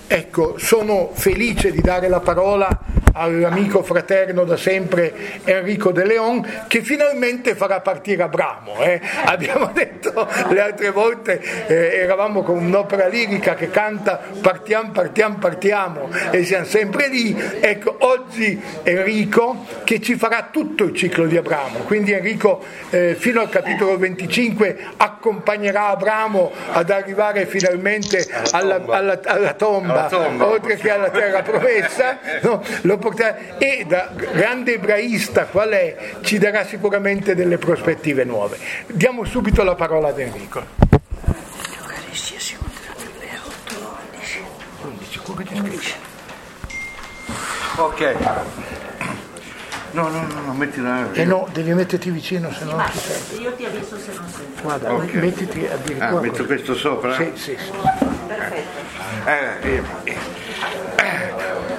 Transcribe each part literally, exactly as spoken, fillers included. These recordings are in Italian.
Ecco, sono felice di dare la parola all'amico fraterno da sempre Enrico De Leon, che finalmente farà partire Abramo. Eh? Abbiamo detto le altre volte, eh, eravamo con un'opera lirica che canta partiamo, partiamo, partiamo e siamo sempre lì. Ecco, oggi Enrico che ci farà tutto il ciclo di Abramo, quindi Enrico eh, fino al capitolo venticinque accompagnerà Abramo ad arrivare finalmente alla, alla, alla, tomba, alla tomba, oltre che alla terra promessa, no? Lo porterà, e da grande ebraista qual è, ci darà sicuramente delle prospettive nuove. Diamo subito la parola ad Enrico. Ok. No, no, no, no, mettila. Eh no, devi metterti vicino, se no non ti serve. Io ti avviso se non senti. Guarda, Okay. mettiti addirittura. Ah, metto questo sopra? Sì, sì, sì. Perfetto. Eh, eh, eh.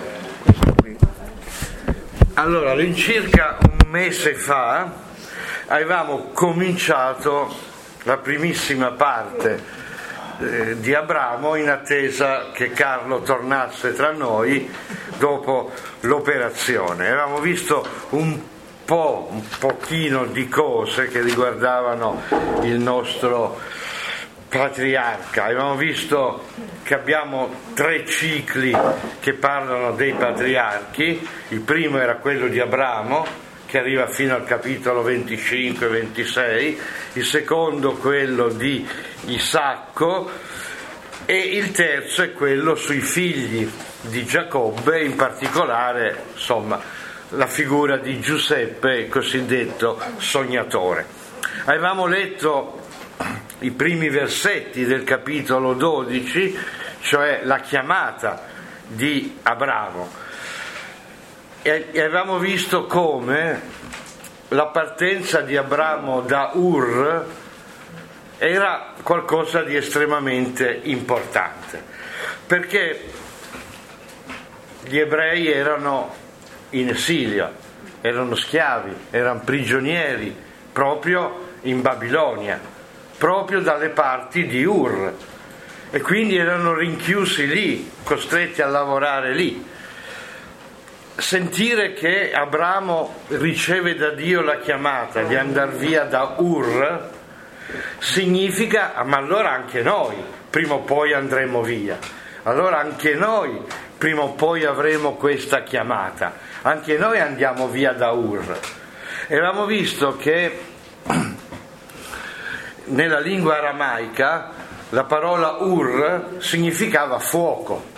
Allora, all'incirca un mese fa avevamo cominciato la primissima parte eh, di Abramo in attesa che Carlo tornasse tra noi dopo l'operazione. Avevamo visto un po', un pochino di cose che riguardavano il nostro patriarca. Avevamo visto che abbiamo tre cicli che parlano dei patriarchi. Il primo era quello di Abramo, che arriva fino al capitolo venticinque ventisei, il secondo quello di Isacco e il terzo è quello sui figli di Giacobbe, in particolare insomma la figura di Giuseppe, il cosiddetto sognatore. Avevamo letto i primi versetti del capitolo dodici, cioè la chiamata di Abramo, e avevamo visto come la partenza di Abramo da Ur era qualcosa di estremamente importante, perché gli ebrei erano in esilio, erano schiavi, erano prigionieri proprio in Babilonia, proprio dalle parti di Ur, e quindi erano rinchiusi lì, costretti a lavorare lì. Sentire che Abramo riceve da Dio la chiamata di andare via da Ur significa, ma allora anche noi prima o poi andremo via, allora anche noi prima o poi avremo questa chiamata, anche noi andiamo via da Ur. E avevamo visto che nella lingua aramaica la parola Ur significava fuoco.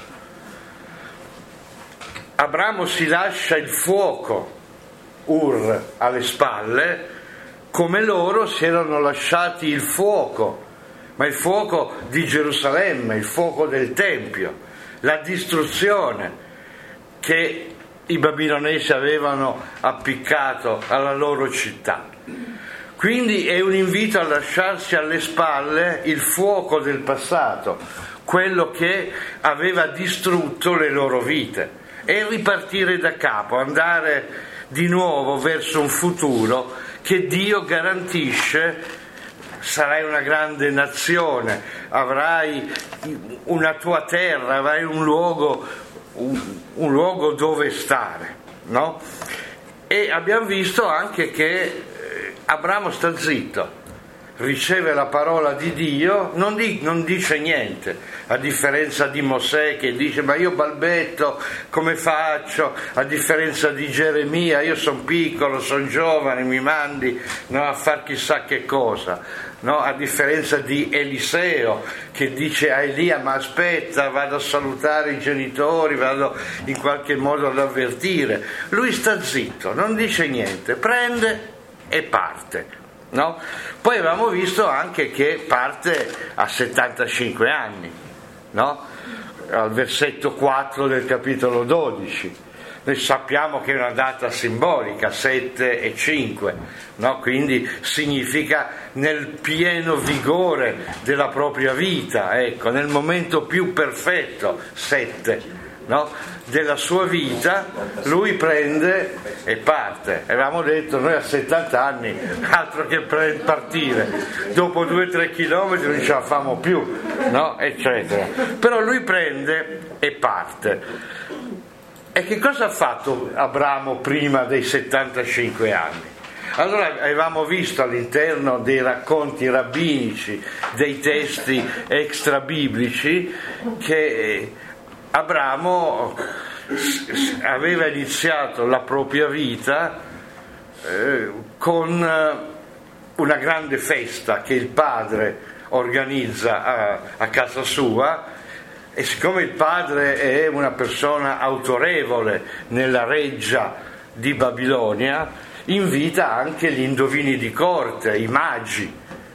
Abramo si lascia il fuoco, Ur, alle spalle, come loro si erano lasciati il fuoco, ma il fuoco di Gerusalemme, il fuoco del Tempio, la distruzione che i babilonesi avevano appiccato alla loro città. Quindi è un invito a lasciarsi alle spalle il fuoco del passato, quello che aveva distrutto le loro vite, e ripartire da capo, andare di nuovo verso un futuro che Dio garantisce. Sarai una grande nazione, avrai una tua terra, avrai un luogo, un, un luogo dove stare, no? E abbiamo visto anche che Abramo sta zitto, riceve la parola di Dio, non, di, non dice niente, a differenza di Mosè che dice ma io balbetto, come faccio? A differenza di Geremia, io sono piccolo, sono giovane, mi mandi no, a far chissà che cosa, no? A differenza di Eliseo che dice a Elia ma aspetta, vado a salutare i genitori, vado in qualche modo ad avvertire. Lui sta zitto, non dice niente, prende e parte. No? Poi avevamo visto anche che parte a settantacinque anni, no? Al versetto quattro del capitolo dodici. Noi sappiamo che è una data simbolica, sette e cinque, no? Quindi significa nel pieno vigore della propria vita, ecco, nel momento più perfetto, sette, no, della sua vita, lui prende e parte. Avevamo detto, noi a settanta anni, altro che partire, dopo due o tre chilometri non ce la famo più, no, eccetera. Però lui prende e parte. E che cosa ha fatto Abramo prima dei settantacinque anni? Allora avevamo visto all'interno dei racconti rabbinici, dei testi extrabiblici, che Abramo aveva iniziato la propria vita eh, con una grande festa che il padre organizza a, a casa sua, e siccome il padre è una persona autorevole nella reggia di Babilonia, invita anche gli indovini di corte, i magi,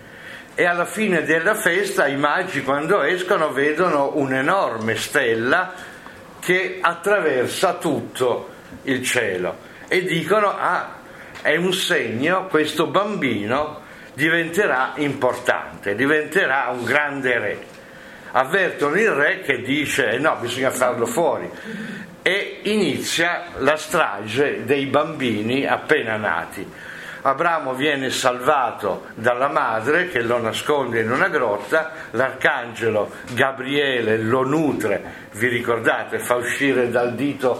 e alla fine della festa i magi, quando escono, vedono un'enorme stella che attraversa tutto il cielo e dicono: ah, è un segno, questo bambino diventerà importante, diventerà un grande re. Avvertono il re che dice eh no, bisogna farlo fuori, e inizia la strage dei bambini appena nati. Abramo viene salvato dalla madre che lo nasconde in una grotta, l'arcangelo Gabriele lo nutre, vi ricordate, fa uscire dal dito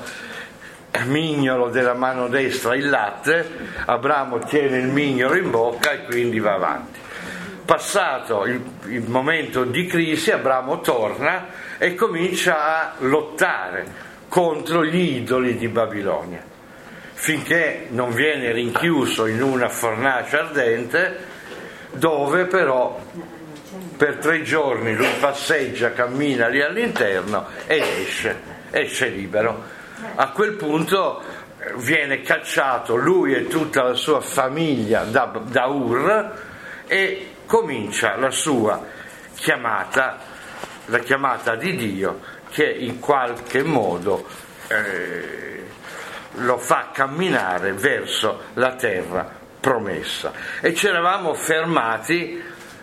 mignolo della mano destra il latte, Abramo tiene il mignolo in bocca e quindi va avanti. Passato il, il momento di crisi, Abramo torna e comincia a lottare contro gli idoli di Babilonia, finché non viene rinchiuso in una fornace ardente, dove però per tre giorni lui passeggia, cammina lì all'interno ed esce, esce libero. A quel punto viene cacciato lui e tutta la sua famiglia da, da Ur, e comincia la sua chiamata, la chiamata di Dio, che in qualche modo eh, lo fa camminare verso la terra promessa. E ci eravamo fermati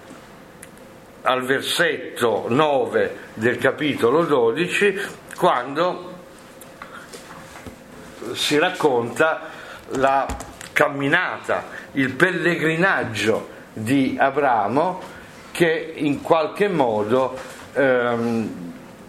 al versetto nove del capitolo dodici, quando si racconta la camminata, il pellegrinaggio di Abramo, che in qualche modo ehm,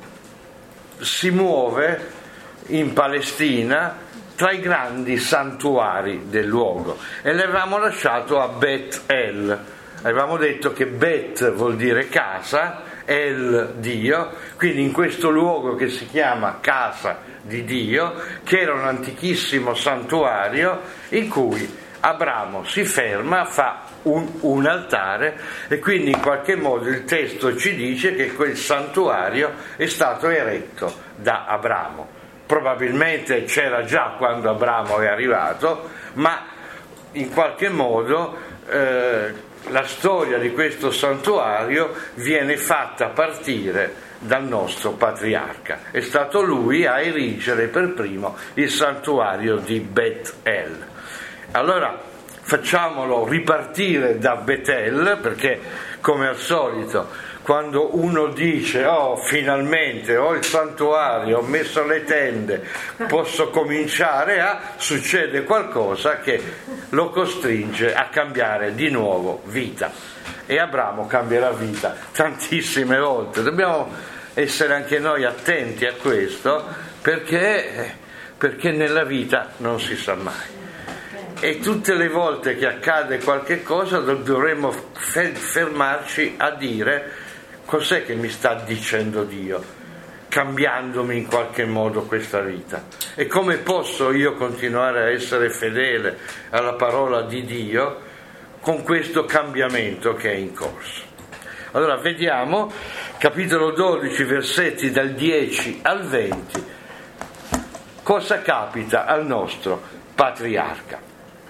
si muove in Palestina tra i grandi santuari del luogo, e l'avevamo lasciato a Bet El. Avevamo detto che Bet vuol dire casa, El Dio, quindi in questo luogo che si chiama casa di Dio, che era un antichissimo santuario in cui Abramo si ferma, fa un, un altare, e quindi in qualche modo il testo ci dice che quel santuario è stato eretto da Abramo. Probabilmente c'era già quando Abramo è arrivato, ma in qualche modo eh, la storia di questo santuario viene fatta partire dal nostro patriarca. È stato lui a erigere per primo il santuario di Bet El. Allora facciamolo ripartire da Betel, perché come al solito quando uno dice oh finalmente ho il santuario, ho messo le tende, posso cominciare a, succede qualcosa che lo costringe a cambiare di nuovo vita, e Abramo cambierà vita tantissime volte. Dobbiamo essere anche noi attenti a questo, perché, perché nella vita non si sa mai. E tutte le volte che accade qualche cosa dovremmo fermarci a dire cos'è che mi sta dicendo Dio, cambiandomi in qualche modo questa vita, e come posso io continuare a essere fedele alla parola di Dio con questo cambiamento che è in corso. Allora vediamo capitolo dodici, versetti dal dieci al venti, cosa capita al nostro patriarca.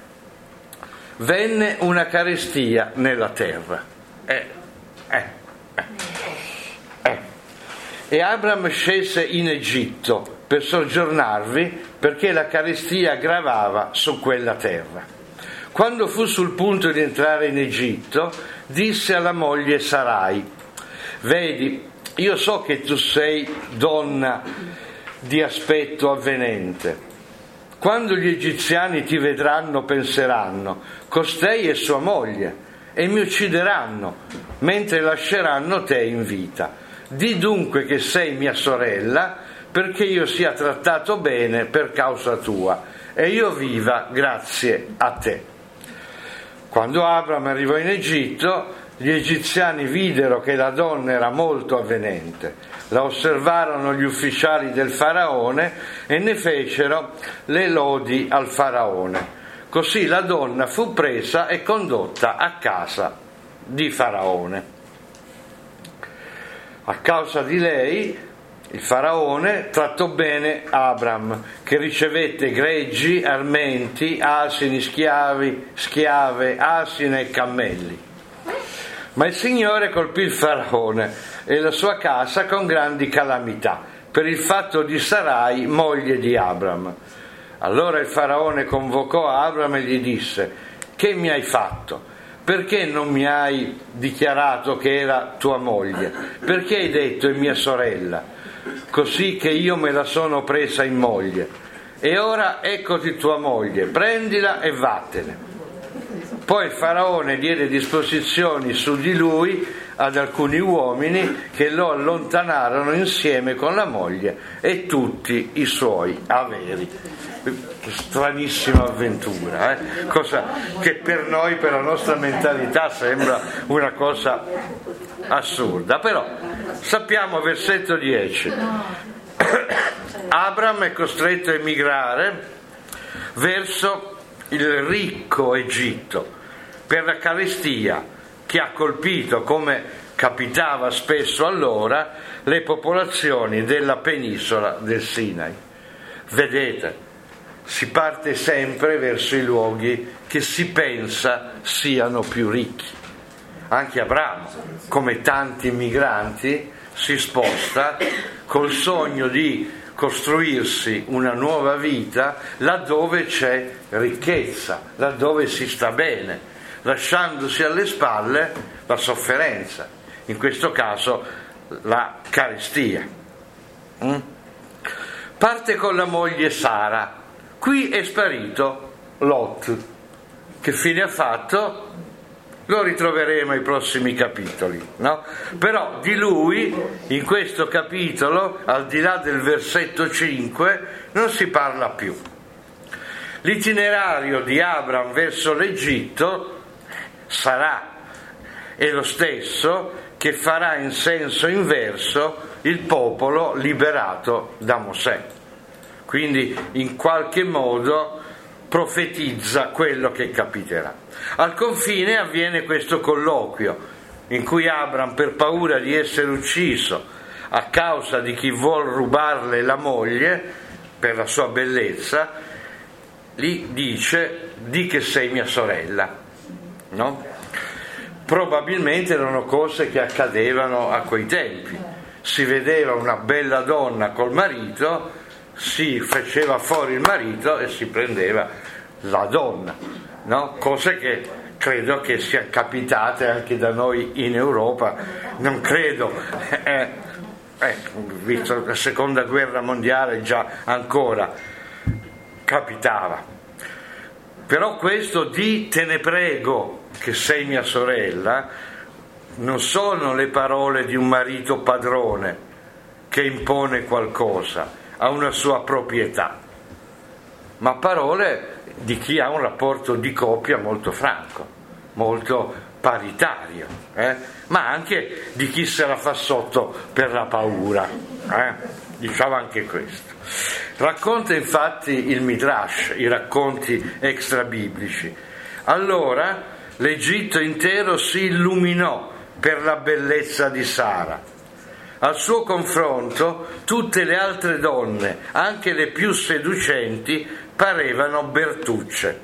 Venne una carestia nella terra. Eh, eh, eh, eh. E Abram scese in Egitto per soggiornarvi, perché la carestia gravava su quella terra. Quando fu sul punto di entrare in Egitto, disse alla moglie Sarai: vedi, io so che tu sei donna di aspetto avvenente. Quando gli egiziani ti vedranno penseranno: costei è sua moglie, e mi uccideranno, mentre lasceranno te in vita. Di dunque che sei mia sorella, perché io sia trattato bene per causa tua, e io viva grazie a te. Quando Abram arrivò in Egitto, gli egiziani videro che la donna era molto avvenente. La osservarono gli ufficiali del faraone e ne fecero le lodi al faraone. Così la donna fu presa e condotta a casa di faraone. A causa di lei, il faraone trattò bene Abram, che ricevette greggi, armenti, asini, schiavi, schiave, asine e cammelli. Ma il Signore colpì il faraone e la sua casa con grandi calamità per il fatto di Sarai, moglie di Abram. Allora il faraone convocò Abram e gli disse: che mi hai fatto? Perché non mi hai dichiarato che era tua moglie? Perché hai detto è mia sorella? Così che io me la sono presa in moglie. E ora eccoti tua moglie, prendila e vattene. Poi il faraone diede disposizioni su di lui ad alcuni uomini che lo allontanarono insieme con la moglie e tutti i suoi averi. Stranissima avventura, eh? Cosa che per noi, per la nostra mentalità, sembra una cosa assurda. Però sappiamo, versetto dieci, Abram è costretto a emigrare verso il ricco Egitto per la carestia che ha colpito, come capitava spesso allora, le popolazioni della penisola del Sinai. Vedete, si parte sempre verso i luoghi che si pensa siano più ricchi. Anche Abramo, come tanti migranti, si sposta col sogno di costruirsi una nuova vita laddove c'è ricchezza, laddove si sta bene, lasciandosi alle spalle la sofferenza, in questo caso la carestia. Mm? Parte con la moglie Sara. Qui è sparito Lot. Che fine ha fatto? Lo ritroveremo ai prossimi capitoli, no? Però di lui, in questo capitolo, al di là del versetto cinque, non si parla più. L'itinerario di Abram verso l'Egitto sarà è lo stesso che farà in senso inverso il popolo liberato da Mosè. Quindi in qualche modo profetizza quello che capiterà. Al confine avviene questo colloquio in cui Abram, per paura di essere ucciso a causa di chi vuol rubarle la moglie per la sua bellezza, gli dice: di che sei mia sorella, no? Probabilmente erano cose che accadevano a quei tempi. Si vedeva una bella donna col marito, si faceva fuori il marito e si prendeva la donna, no? Cose che credo che siano capitate anche da noi in Europa. Non credo, eh, eh, visto la seconda guerra mondiale, già ancora capitava. Però questo di te ne prego che sei mia sorella non sono le parole di un marito padrone che impone qualcosa, ha una sua proprietà, ma parole di chi ha un rapporto di coppia molto franco, molto paritario, eh? Ma anche di chi se la fa sotto per la paura, eh? Diciamo anche questo. Racconta infatti il Midrash, i racconti extrabiblici. Allora l'Egitto intero si illuminò per la bellezza di Sara. Al suo confronto tutte le altre donne, anche le più seducenti, parevano bertucce.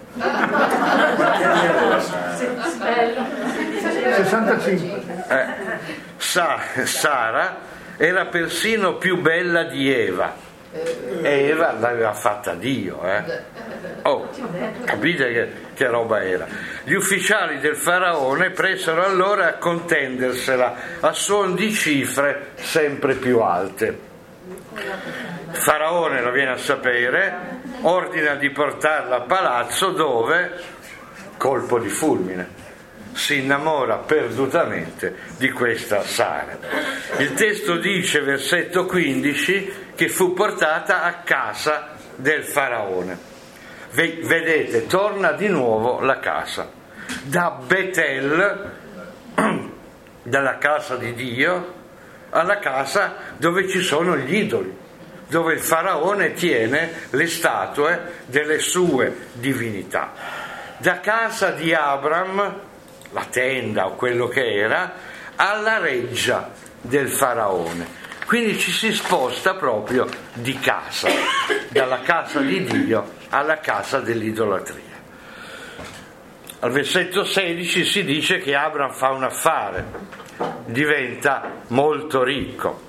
sessantacinque Eh, Sa- Sara era persino più bella di Eva. E Eva l'aveva fatta Dio, eh? Oh, capite che, che roba era? Gli ufficiali del faraone presero allora a contendersela a suon di cifre sempre più alte. Faraone lo viene a sapere, ordina di portarla a palazzo dove, colpo di fulmine, si innamora perdutamente di questa Sara. Il testo dice, versetto quindici, che fu portata a casa del Faraone. Vedete, torna di nuovo la casa. Da Betel, dalla casa di Dio, alla casa dove ci sono gli idoli, dove il Faraone tiene le statue delle sue divinità. Da casa di Abram, la tenda o quello che era, alla reggia del Faraone. Quindi ci si sposta proprio di casa, dalla casa di Dio alla casa dell'idolatria. Al versetto sedici si dice che Abram fa un affare, diventa molto ricco,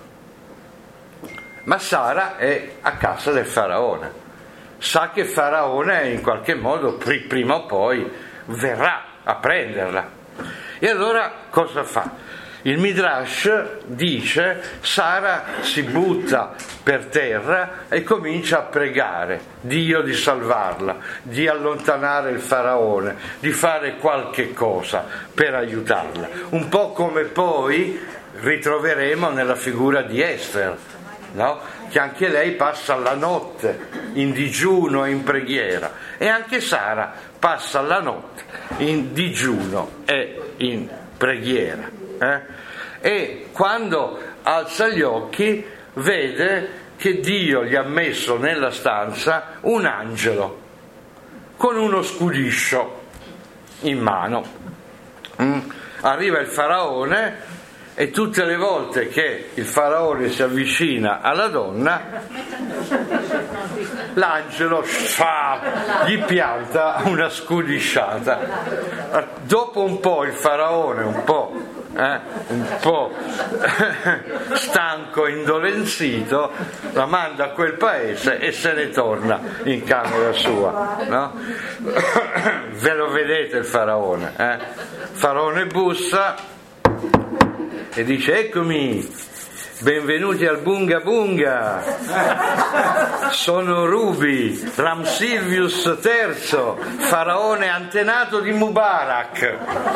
ma Sara è a casa del Faraone, sa che Faraone in qualche modo prima o poi verrà a prenderla. E allora cosa fa? Il Midrash dice: Sara si butta per terra e comincia a pregare Dio di salvarla, di allontanare il Faraone, di fare qualche cosa per aiutarla, un po' come poi ritroveremo nella figura di Ester, no? Che anche lei passa la notte in digiuno e in preghiera, e anche Sara passa la notte in digiuno e in preghiera. Eh? E quando alza gli occhi vede che Dio gli ha messo nella stanza un angelo con uno scudiscio in mano. Mm. Arriva il Faraone e tutte le volte che il Faraone si avvicina alla donna, l'angelo fa, gli pianta una scudisciata. Dopo un po' il Faraone, un po' Eh, un po' stanco, indolenzito, la manda a quel paese e se ne torna in camera sua, no? Ve lo vedete il Faraone? Eh? Faraone bussa e dice: eccomi, benvenuti al Bunga Bunga, sono Rubi, Ramsilvius terzo, faraone antenato di Mubarak.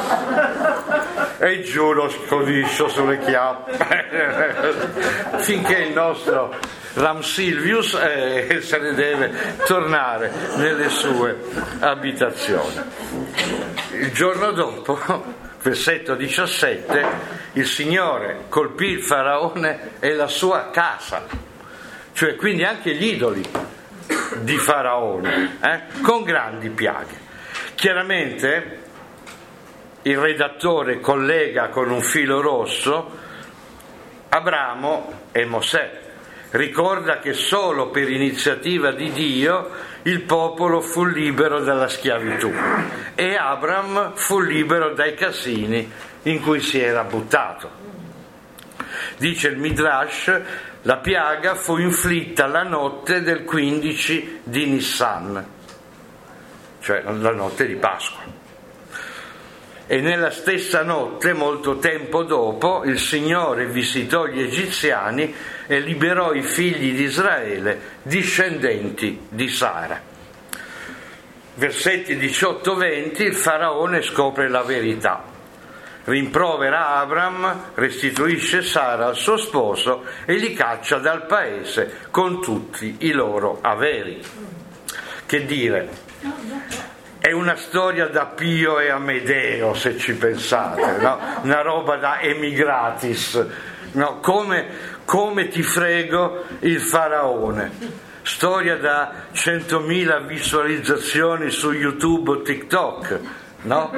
E giù lo scodiscio sulle chiappe finché il nostro Ramsilvius eh, se ne deve tornare nelle sue abitazioni. Il giorno dopo, versetto diciassette, il Signore colpì il Faraone e la sua casa, cioè quindi anche gli idoli di Faraone, eh, con grandi piaghe. Chiaramente il redattore collega con un filo rosso Abramo e Mosè, ricorda che solo per iniziativa di Dio il popolo fu libero dalla schiavitù e Abram fu libero dai casini in cui si era buttato. Dice il Midrash: la piaga fu inflitta la notte del quindici di Nissan, cioè la notte di Pasqua. E nella stessa notte, molto tempo dopo, il Signore visitò gli egiziani e liberò i figli di Israele, discendenti di Sara. Versetti diciotto venti, il Faraone scopre la verità. Rimprovera Abram, restituisce Sara al suo sposo e li caccia dal paese con tutti i loro averi. Che dire? È una storia da Pio e Amedeo, se ci pensate, no? Una roba da emigratis, no? Come, come ti frego il Faraone. Storia da centomila visualizzazioni su YouTube o TikTok, no?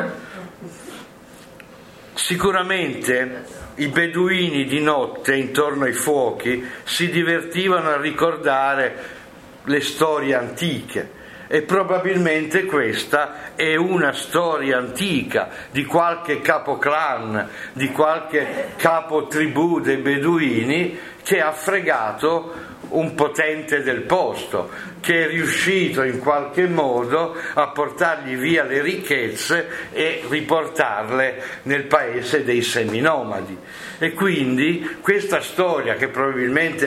Sicuramente i beduini di notte intorno ai fuochi si divertivano a ricordare le storie antiche. E probabilmente questa è una storia antica di qualche capoclan, di qualche capo tribù dei beduini che ha fregato un potente del posto, che è riuscito in qualche modo a portargli via le ricchezze e riportarle nel paese dei seminomadi. E quindi questa storia, che probabilmente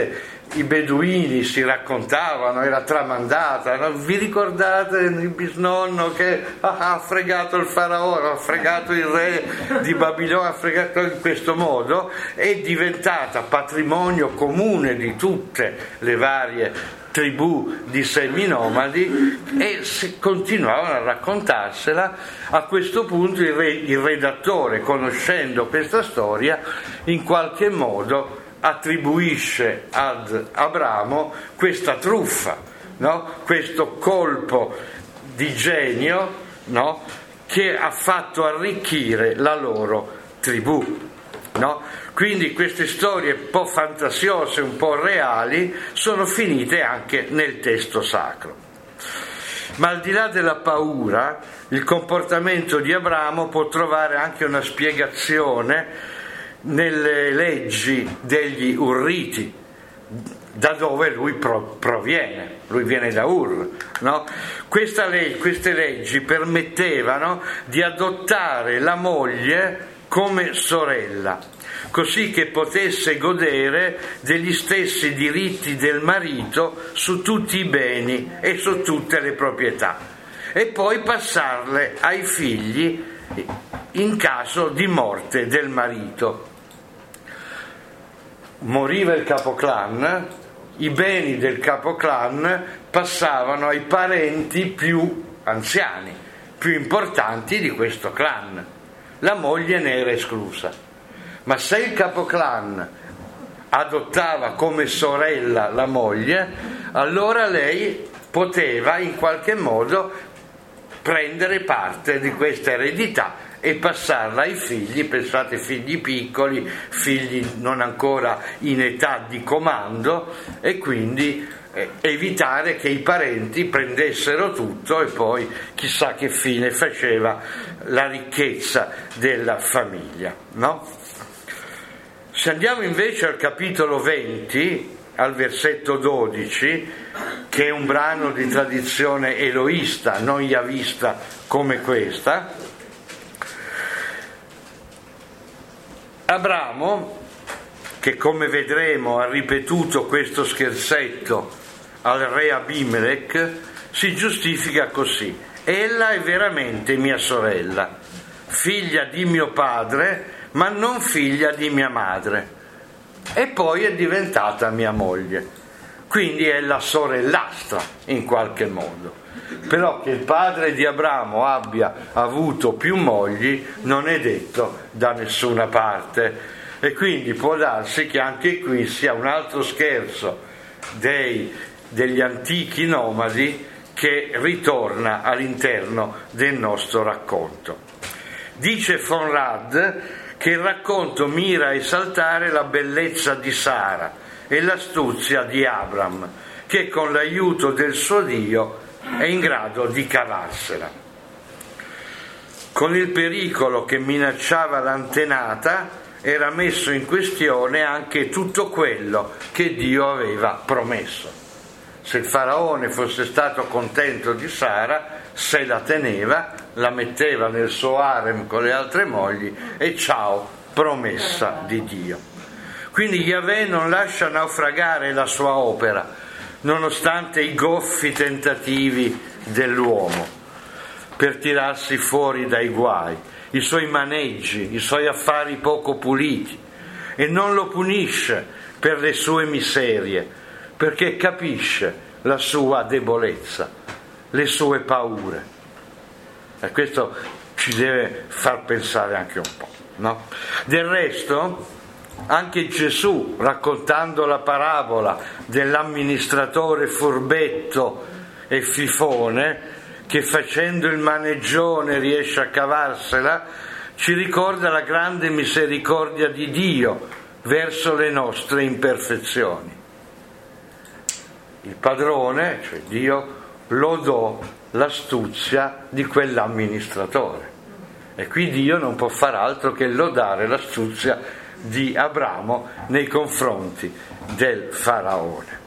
i beduini si raccontavano, era tramandata, no? Vi ricordate il bisnonno che ah, ha fregato il faraone, ha fregato il re di Babilonia, ha fregato in questo modo, è diventata patrimonio comune di tutte le varie tribù di seminomadi e si continuavano a raccontarsela. A questo punto il, re, il redattore, conoscendo questa storia, in qualche modo attribuisce ad Abramo questa truffa, no? Questo colpo di genio, no? Che ha fatto arricchire la loro tribù, no? Quindi queste storie un po' fantasiose, un po' reali, sono finite anche nel testo sacro. Ma al di là della paura, il comportamento di Abramo può trovare anche una spiegazione nelle leggi degli Urriti, da dove lui proviene, lui viene da Ur, no? Questa legge, queste leggi permettevano di adottare la moglie come sorella, così che potesse godere degli stessi diritti del marito su tutti i beni e su tutte le proprietà, e poi passarle ai figli in caso di morte del marito. Moriva il capoclan, i beni del capoclan passavano ai parenti più anziani, più importanti di questo clan. La moglie ne era esclusa. Ma se il capoclan adottava come sorella la moglie, allora lei poteva in qualche modo prendere parte di questa eredità e passarla ai figli, pensate figli piccoli, figli non ancora in età di comando, e quindi eh, evitare che i parenti prendessero tutto e poi chissà che fine faceva la ricchezza della famiglia, no? Se andiamo invece al capitolo venti, al versetto dodici, che è un brano di tradizione eloista, non yavista come questa, Abramo, che come vedremo ha ripetuto questo scherzetto al re Abimelech, si giustifica così: ella è veramente mia sorella, figlia di mio padre, ma non figlia di mia madre, e poi è diventata mia moglie, quindi è la sorellastra in qualche modo. Però che il padre di Abramo abbia avuto più mogli non è detto da nessuna parte, e quindi può darsi che anche qui sia un altro scherzo dei, degli antichi nomadi che ritorna all'interno del nostro racconto. Dice Conrad che il racconto mira a esaltare la bellezza di Sara e l'astuzia di Abram, che con l'aiuto del suo Dio è in grado di cavarsela. Con il pericolo che minacciava l'antenata era messo in questione anche tutto quello che Dio aveva promesso. Se il faraone fosse stato contento di Sara, se la teneva, la metteva nel suo harem con le altre mogli e ciao, promessa di Dio. Quindi Yahweh non lascia naufragare la sua opera, nonostante i goffi tentativi dell'uomo per tirarsi fuori dai guai, i suoi maneggi, i suoi affari poco puliti, e non lo punisce per le sue miserie, perché capisce la sua debolezza, le sue paure. E questo ci deve far pensare anche un po', no? Del resto, anche Gesù, raccontando la parabola dell'amministratore furbetto e fifone che facendo il maneggione riesce a cavarsela, ci ricorda la grande misericordia di Dio verso le nostre imperfezioni. Il padrone, cioè Dio, lodò l'astuzia di quell'amministratore, e qui Dio non può far altro che lodare l'astuzia di Abramo nei confronti del faraone.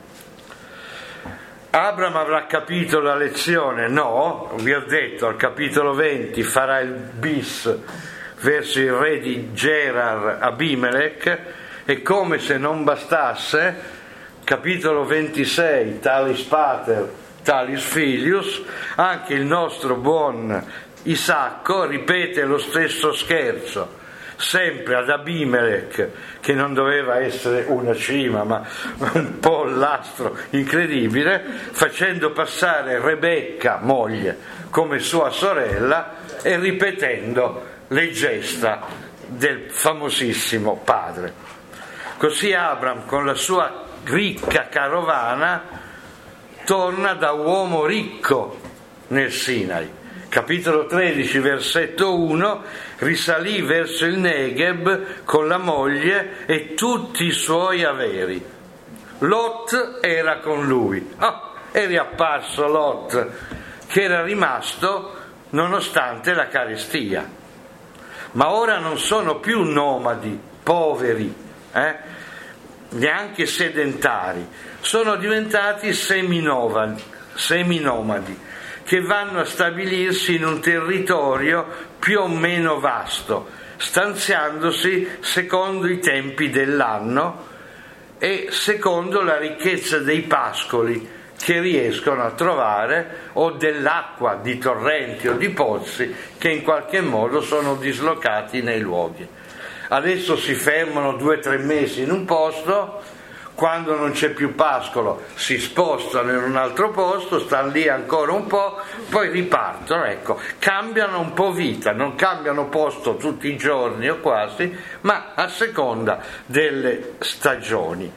Abram avrà capito la lezione? No, vi ho detto, al capitolo venti farà il bis verso il re di Gerar Abimelech, e come se non bastasse capitolo ventisei, talis pater, talis filius, anche il nostro buon Isacco ripete lo stesso scherzo, sempre ad Abimelech, che non doveva essere una cima ma un pollastro incredibile, facendo passare Rebecca, moglie, come sua sorella e ripetendo le gesta del famosissimo padre. Così Abram, con la sua ricca carovana, torna da uomo ricco nel Sinai. Capitolo tredici, versetto uno, risalì verso il Negev con la moglie e tutti i suoi averi. Lot era con lui. Oh, è riapparso Lot, che era rimasto nonostante la carestia. Ma ora non sono più nomadi, poveri, eh? neanche sedentari, sono diventati seminomadi, seminomadi che vanno a stabilirsi in un territorio più o meno vasto, stanziandosi secondo i tempi dell'anno e secondo la ricchezza dei pascoli che riescono a trovare, o dell'acqua di torrenti o di pozzi che in qualche modo sono dislocati nei luoghi. Adesso si fermano due o tre mesi in un posto, quando non c'è più pascolo si spostano in un altro posto, stanno lì ancora un po', poi ripartono, ecco, cambiano un po' vita, non cambiano posto tutti i giorni o quasi, ma a seconda delle stagioni.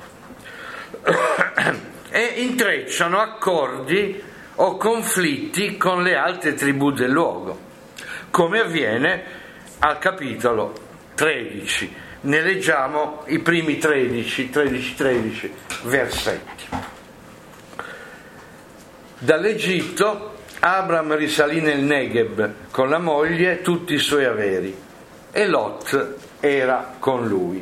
E intrecciano accordi o conflitti con le altre tribù del luogo, come avviene al capitolo tredici. Ne leggiamo i primi tredici, tredici, tredici versetti. Dall'Egitto Abram risalì nel Negev con la moglie e tutti i suoi averi, e Lot era con lui.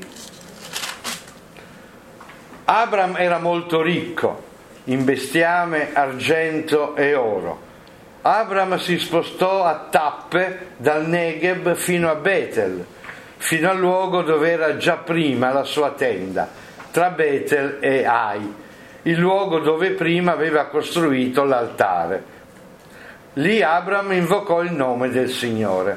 Abram era molto ricco in bestiame, argento e oro. Abram si spostò a tappe dal Negev fino a Betel, fino al luogo dove era già prima la sua tenda, tra Betel e Ai, il luogo dove prima aveva costruito l'altare. Lì Abram invocò il nome del Signore.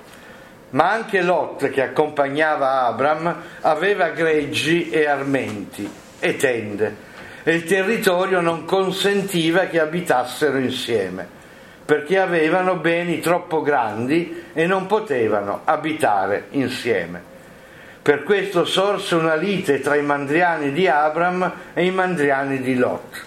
Ma anche Lot, che accompagnava Abram, aveva greggi e armenti e tende, e il territorio non consentiva che abitassero insieme, perché avevano beni troppo grandi e non potevano abitare insieme. Per questo sorse una lite tra i mandriani di Abram e i mandriani di Lot.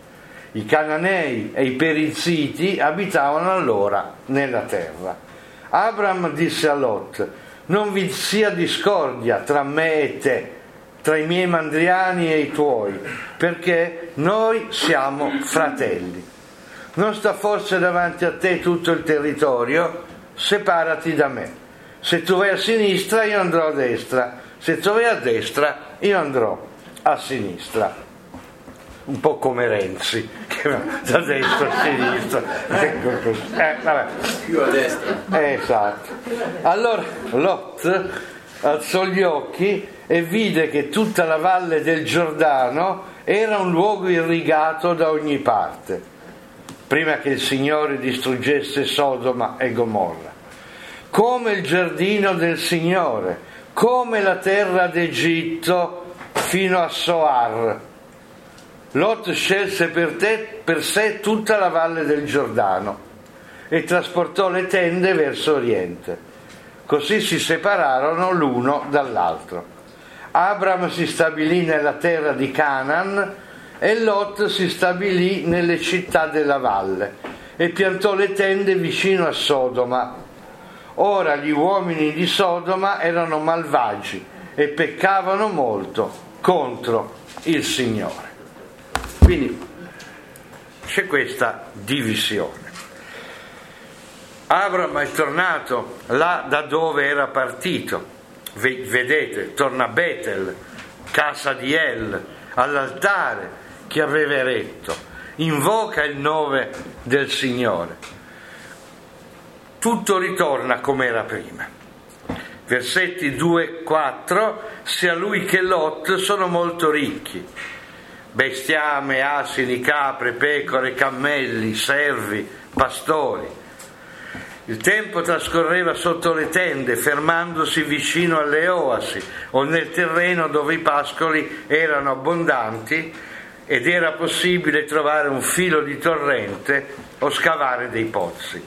I Cananei e i Perizziti abitavano allora nella terra. Abram disse a Lot: non vi sia discordia tra me e te, tra i miei mandriani e i tuoi, perché noi siamo fratelli. Non sta forse davanti a te tutto il territorio? Separati da me. Se tu vai a sinistra io andrò a destra, se tu vai a destra io andrò a sinistra. Un po' come Renzi, che va da destra a sinistra. Ecco così. Eh, vabbè. Più a destra. Eh, esatto. Allora Lot alzò gli occhi e vide che tutta la valle del Giordano era un luogo irrigato da ogni parte, prima che il Signore distruggesse Sodoma e Gomorra, come il giardino del Signore, come la terra d'Egitto fino a Soar. Lot scelse per, te, per sé tutta la valle del Giordano e trasportò le tende verso oriente. Così si separarono l'uno dall'altro. Abram si stabilì nella terra di Canaan e Lot si stabilì nelle città della valle e piantò le tende vicino a Sodoma. Ora gli uomini di Sodoma erano malvagi e peccavano molto contro il Signore. Quindi c'è questa divisione. Abram è tornato là da dove era partito, vedete, torna a Betel, casa di El, all'altare che aveva eretto, invoca il nome del Signore. Tutto ritorna come era prima. Versetti due e quattro: sia lui che Lot sono molto ricchi, bestiame, asini, capre, pecore, cammelli, servi, pastori. Il tempo trascorreva sotto le tende, fermandosi vicino alle oasi o nel terreno dove i pascoli erano abbondanti ed era possibile trovare un filo di torrente o scavare dei pozzi.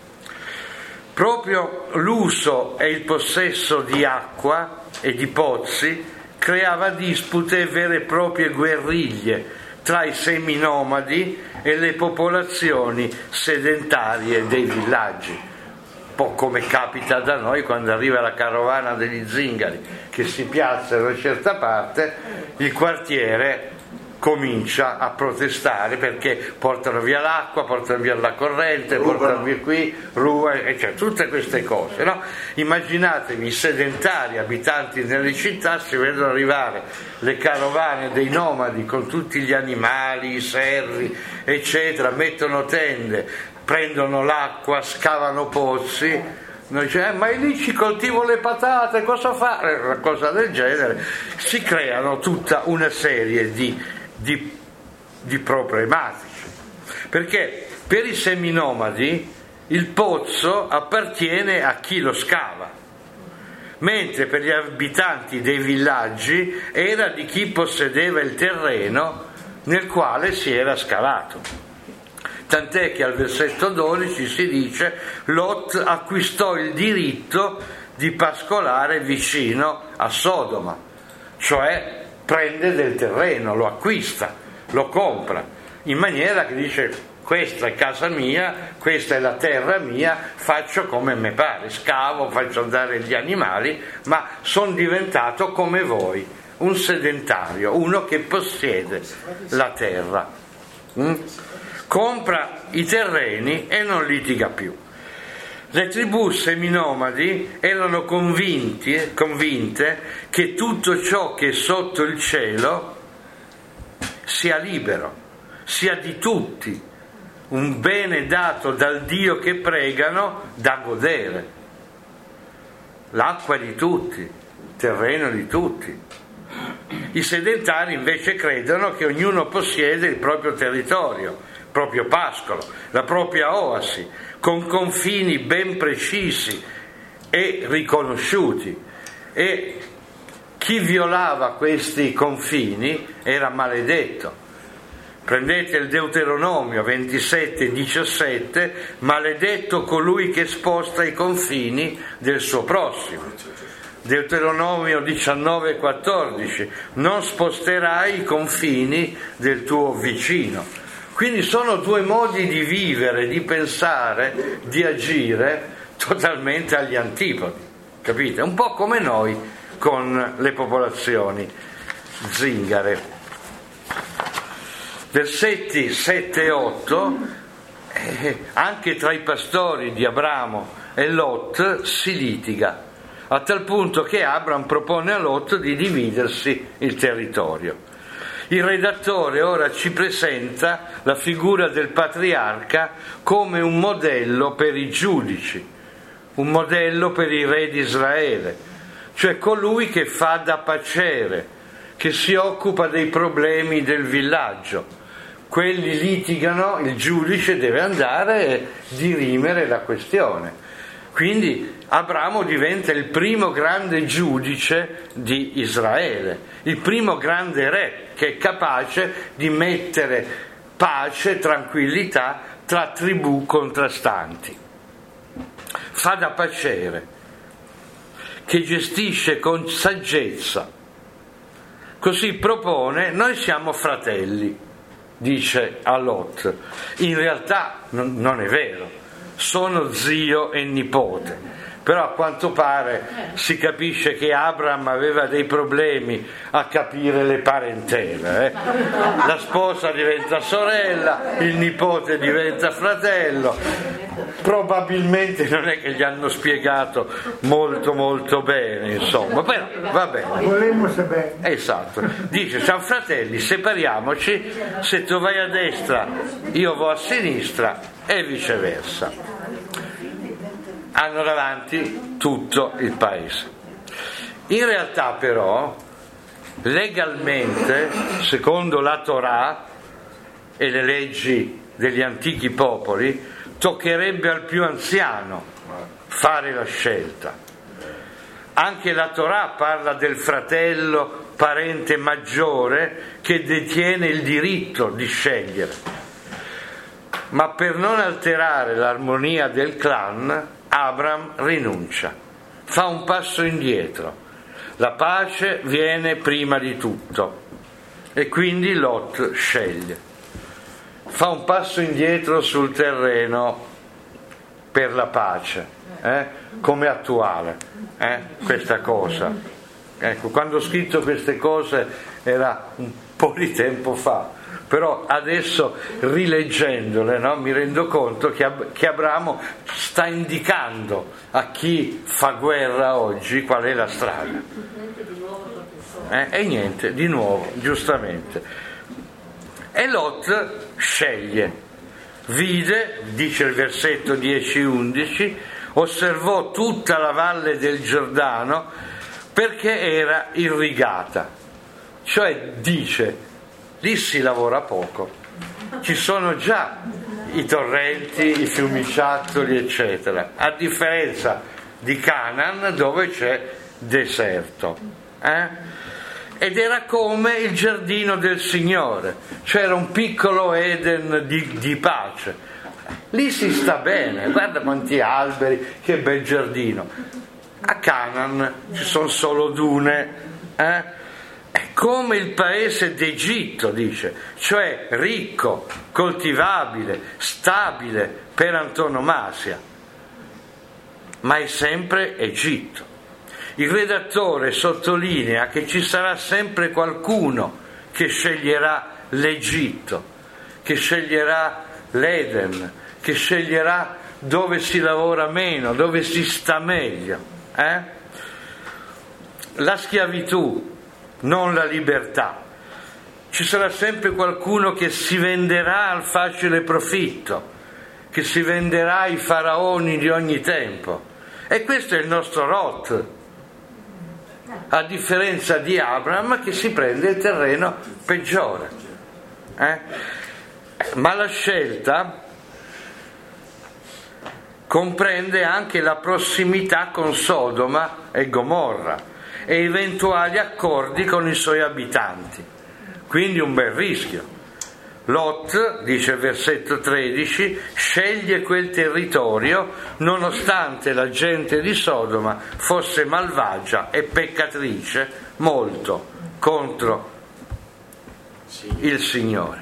Proprio l'uso e il possesso di acqua e di pozzi creava dispute e vere e proprie guerriglie tra i seminomadi e le popolazioni sedentarie dei villaggi. Un po' come capita da noi quando arriva la carovana degli zingari che si piazza da una certa parte, il quartiere comincia a protestare perché portano via l'acqua, portano via la corrente, rubano. portano via qui, rubano, e cioè tutte queste cose, no? Immaginatevi i sedentari abitanti nelle città, si vedono arrivare le carovane dei nomadi con tutti gli animali, i servi, eccetera, mettono tende, prendono l'acqua, scavano pozzi, noi dice, eh, ma lì ci coltivo le patate, cosa fare? Una cosa del genere. Si creano tutta una serie di, di, di problematiche, perché per i seminomadi il pozzo appartiene a chi lo scava, mentre per gli abitanti dei villaggi era di chi possedeva il terreno nel quale si era scavato. Tant'è che al versetto dodici si dice: Lot acquistò il diritto di pascolare vicino a Sodoma, cioè prende del terreno, lo acquista, lo compra, in maniera che dice: questa è casa mia, questa è la terra mia, faccio come me pare, scavo, faccio andare gli animali, ma sono diventato come voi, un sedentario, uno che possiede la terra. Mm? Compra i terreni e non litiga più. Le tribù seminomadi erano convinti, convinte che tutto ciò che è sotto il cielo sia libero, sia di tutti, un bene dato dal Dio che pregano da godere. L'acqua è di tutti, il terreno è di tutti. I sedentari invece credono che ognuno possiede il proprio territorio, il proprio pascolo, la propria oasi, con confini ben precisi e riconosciuti, e chi violava questi confini era maledetto. Prendete il Deuteronomio ventisette diciassette: maledetto colui che sposta i confini del suo prossimo. Deuteronomio diciannove quattordici: non sposterai i confini del tuo vicino. Quindi sono due modi di vivere, di pensare, di agire totalmente agli antipodi, capite? Un po' come noi con le popolazioni zingare. Versetti sette e otto: eh, anche tra i pastori di Abramo e Lot si litiga, a tal punto che Abram propone a Lot di dividersi il territorio. Il redattore ora ci presenta la figura del patriarca come un modello per i giudici, un modello per i re di Israele, cioè colui che fa da pacere, che si occupa dei problemi del villaggio. Quelli litigano, il giudice deve andare e dirimere la questione. Quindi Abramo diventa il primo grande giudice di Israele, il primo grande re che è capace di mettere pace, tranquillità tra tribù contrastanti. Fa da pacere, che gestisce con saggezza. Così propone: noi siamo fratelli, dice a Lot. In realtà non, non è vero. Sono zio e nipote, però a quanto pare si capisce che Abram aveva dei problemi a capire le parentele, eh? La sposa diventa sorella, il nipote diventa fratello, probabilmente non è che gli hanno spiegato molto molto bene, insomma, però va bene. Volemmo sapere. Esatto, dice: siamo fratelli, separiamoci, se tu vai a destra io vado a sinistra e viceversa. Hanno davanti tutto il paese. In realtà però Legalmente, secondo la Torah e le leggi degli antichi popoli, toccherebbe al più anziano fare la scelta. Anche la Torah parla del fratello parente maggiore che detiene il diritto di scegliere. Ma per non alterare l'armonia del clan, Abram rinuncia, fa un passo indietro. La pace viene prima di tutto e quindi Lot sceglie. Fa un passo indietro sul terreno per la pace, eh? Come attuale, eh? Questa cosa. Ecco, quando ho scritto queste cose era un po' di tempo fa, però adesso rileggendole, no, mi rendo conto che, Ab- che Abramo sta indicando a chi fa guerra oggi qual è la strada. Eh? E niente, di nuovo, giustamente. E Lot sceglie, vide, dice il versetto dieci undici, osservò tutta la valle del Giordano perché era irrigata, cioè dice, lì si lavora poco, ci sono già i torrenti, i fiumiciattoli, eccetera, a differenza di Canaan dove c'è deserto. Eh? Ed era come il giardino del Signore, c'era un piccolo Eden di, di pace. Lì si sta bene, guarda quanti alberi, che bel giardino. A Canaan ci sono solo dune, eh? È come il paese d'Egitto, dice, cioè ricco, coltivabile, stabile per antonomasia, ma è sempre Egitto. Il redattore sottolinea che ci sarà sempre qualcuno che sceglierà l'Egitto, che sceglierà l'Eden, che sceglierà dove si lavora meno, dove si sta meglio. Eh? La schiavitù, non la libertà. Ci sarà sempre qualcuno che si venderà al facile profitto, che si venderà ai faraoni di ogni tempo. E questo è il nostro Lot, a differenza di Abram che si prende il terreno peggiore. Eh? Ma la scelta comprende anche la prossimità con Sodoma e Gomorra e eventuali accordi con i suoi abitanti, quindi un bel rischio. Lot, dice il versetto tredici, sceglie quel territorio nonostante la gente di Sodoma fosse malvagia e peccatrice molto contro il Signore.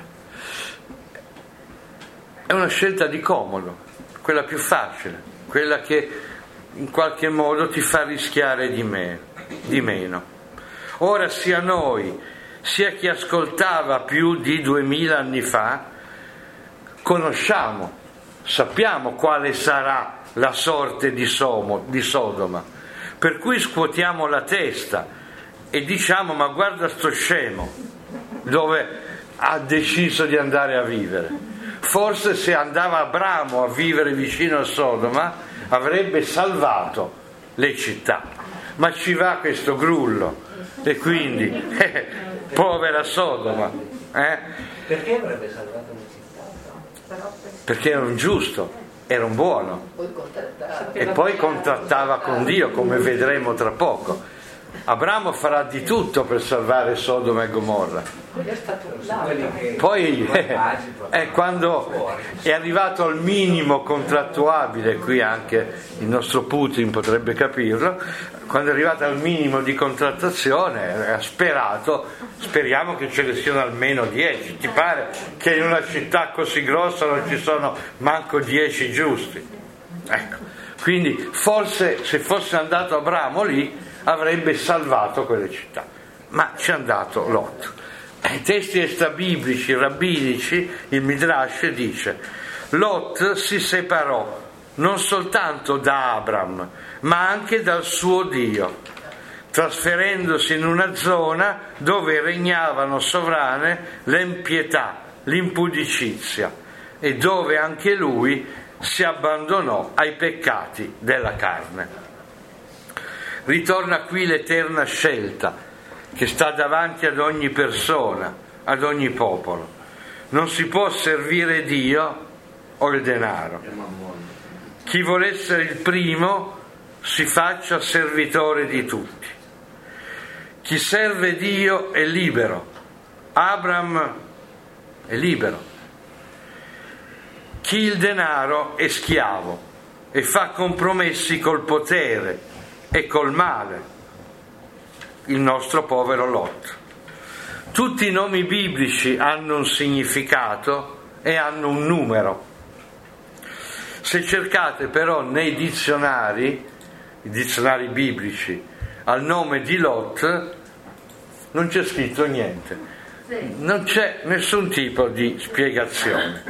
È una scelta di comodo, quella più facile, quella che in qualche modo ti fa rischiare di, me, di meno. Ora sia noi sia chi ascoltava più di duemila anni fa, conosciamo, sappiamo quale sarà la sorte di, Somo, di Sodoma, per cui scuotiamo la testa e diciamo: ma guarda sto scemo, dove ha deciso di andare a vivere. Forse se andava Abramo a vivere vicino a Sodoma avrebbe salvato le città, ma ci va questo grullo e quindi eh, povera Sodoma, eh? Perché avrebbe salvato le città? Perché era un giusto, era un buono e poi contrattava con Dio, come vedremo tra poco. Abramo farà di tutto per salvare Sodoma e Gomorra. Poi eh, eh, quando è arrivato al minimo contrattuabile, qui anche il nostro Putin potrebbe capirlo, quando è arrivato al minimo di contrattazione ha sperato, speriamo che ce ne siano almeno dieci. Ti pare che in una città così grossa non ci sono manco dieci giusti? Ecco, quindi forse se fosse andato Abramo lì avrebbe salvato quelle città, ma ci è andato Lot. I testi extrabiblici, rabbinici, il Midrash dice: Lot si separò non soltanto da Abram, ma anche dal suo Dio, trasferendosi in una zona dove regnavano sovrane l'impietà, l'impudicizia, e dove anche lui si abbandonò ai peccati della carne. Ritorna qui l'eterna scelta, che sta davanti ad ogni persona, ad ogni popolo. Non si può servire Dio o il denaro. Chi vuole essere il primo si faccia servitore di tutti. Chi serve Dio è libero. Abram è libero. Chi il denaro è schiavo e fa compromessi col potere e col male. Il nostro povero Lot. Tutti i nomi biblici hanno un significato e hanno un numero. Se cercate però nei dizionari, i dizionari biblici, al nome di Lot, non c'è scritto niente, non c'è nessun tipo di spiegazione.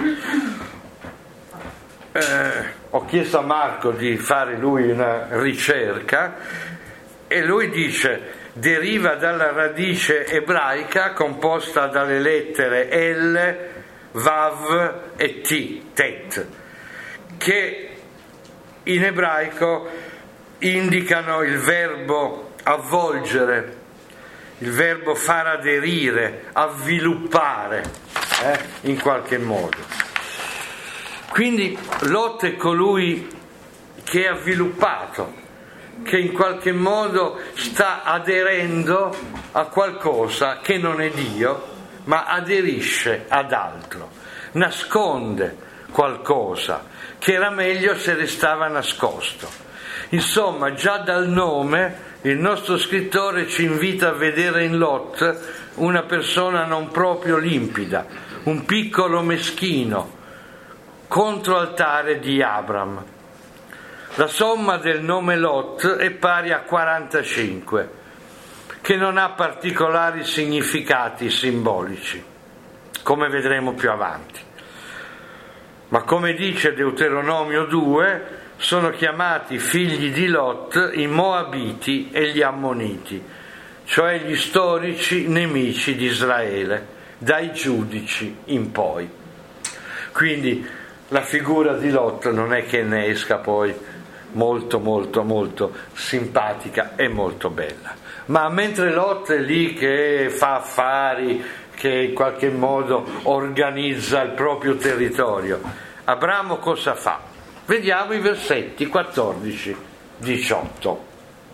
Eh, ho chiesto a Marco di fare lui una ricerca e lui dice: deriva dalla radice ebraica composta dalle lettere L, Vav e T, Tet, che in ebraico indicano il verbo avvolgere, il verbo far aderire, avviluppare, eh, in qualche modo. Quindi Lot è colui che è avviluppato, che in qualche modo sta aderendo a qualcosa che non è Dio, ma aderisce ad altro, nasconde qualcosa che era meglio se restava nascosto. Insomma, già dal nome il nostro scrittore ci invita a vedere in Lot una persona non proprio limpida, un piccolo meschino, controaltare di Abram. La somma del nome Lot è pari a quarantacinque, che non ha particolari significati simbolici, come vedremo più avanti. Ma come dice Deuteronomio due, sono chiamati figli di Lot i Moabiti e gli Ammoniti, cioè gli storici nemici di Israele, dai giudici in poi. Quindi la figura di Lot non è che ne esca poi molto molto molto simpatica e molto bella, ma mentre Lot è lì che fa affari, che in qualche modo organizza il proprio territorio, Abramo cosa fa? Vediamo i versetti quattordici diciotto.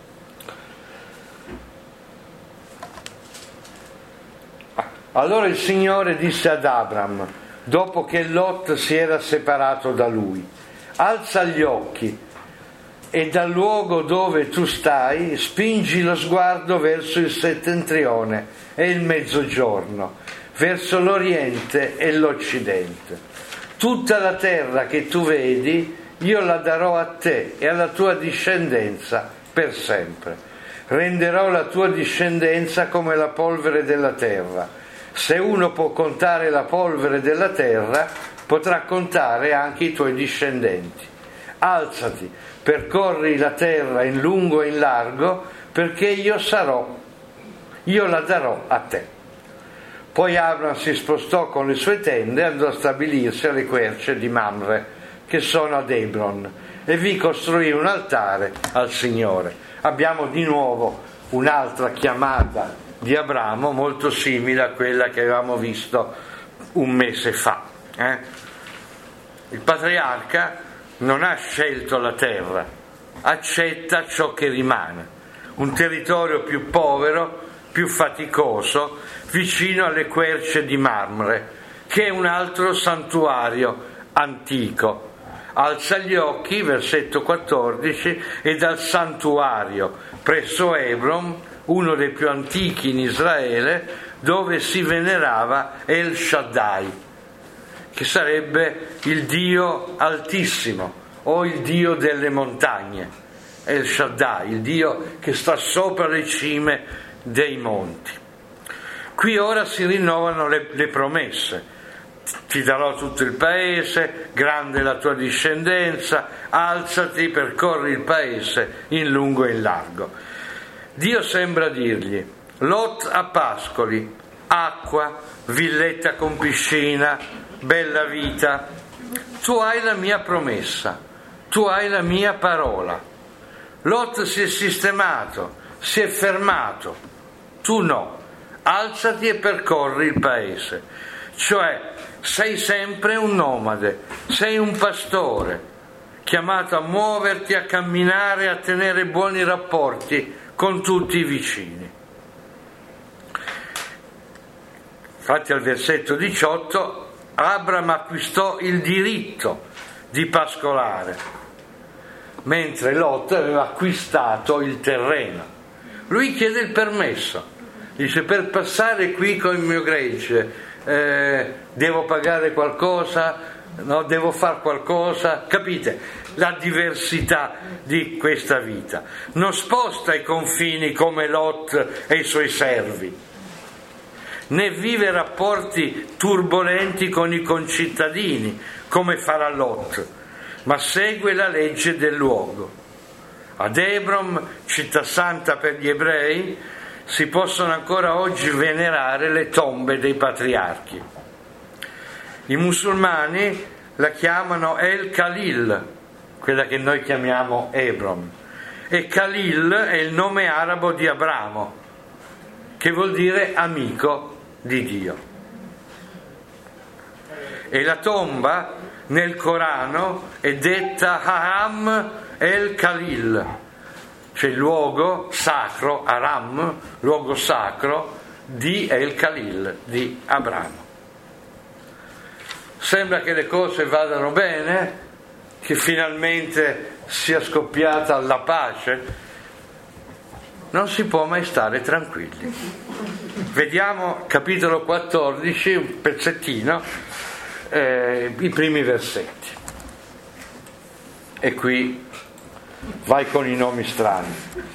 Allora il Signore disse ad Abram, dopo che Lot si era separato da lui: alza gli occhi e dal luogo dove tu stai spingi lo sguardo verso il settentrione e il mezzogiorno, verso l'oriente e l'occidente. Tutta la terra che tu vedi io la darò a te e alla tua discendenza per sempre. Renderò la tua discendenza come la polvere della terra. Se uno può contare la polvere della terra, potrà contare anche i tuoi discendenti. Alzati, percorri la terra in lungo e in largo, perché io sarò, io la darò a te. Poi Abram si spostò con le sue tende e andò a stabilirsi alle querce di Mamre, che sono ad Hebron, e vi costruì un altare al Signore. Abbiamo di nuovo un'altra chiamata di Abramo molto simile a quella che avevamo visto un mese fa. Eh? Il patriarca non ha scelto la terra, accetta ciò che rimane, un territorio più povero, più faticoso, vicino alle querce di Mamre, che è un altro santuario antico. Alza gli occhi, versetto quattordici, e dal santuario presso Hebron, uno dei più antichi in Israele, dove si venerava El Shaddai, che sarebbe il Dio Altissimo o il Dio delle montagne. El Shaddai, il Dio che sta sopra le cime dei monti. Qui ora si rinnovano le, le promesse. Ti darò tutto il paese, grande la tua discendenza, alzati, percorri il paese in lungo e in largo. Dio sembra dirgli: Lot a pascoli, acqua, villetta con piscina, bella vita. Tu hai la mia promessa, tu hai la mia parola. Lot si è sistemato, si è fermato, tu no, alzati e percorri il paese. Cioè, sei sempre un nomade, sei un pastore, chiamato a muoverti, a camminare, a tenere buoni rapporti con tutti i vicini. Infatti al versetto diciotto Abram acquistò il diritto di pascolare, mentre Lot aveva acquistato il terreno. Lui chiede il permesso, dice: per passare qui con il mio gregge eh, devo pagare qualcosa, no? Devo fare qualcosa, capite la diversità di questa vita. Non sposta i confini come Lot e i suoi servi, né vive rapporti turbolenti con i concittadini come farà Lot, ma segue la legge del luogo. Ad Hebron, città santa per gli ebrei, si possono ancora oggi venerare le tombe dei patriarchi. I musulmani la chiamano El Khalil, quella che noi chiamiamo Hebron, e Khalil è il nome arabo di Abramo, che vuol dire amico di Dio. E la tomba nel Corano è detta Haram El Khalil, cioè il luogo sacro, Aram, luogo sacro di El Khalil, di Abramo. Sembra che le cose vadano bene, che finalmente sia scoppiata la pace. Non si può mai stare tranquilli. Vediamo capitolo quattordici, un pezzettino, eh, i primi versetti. E qui vai con i nomi strani.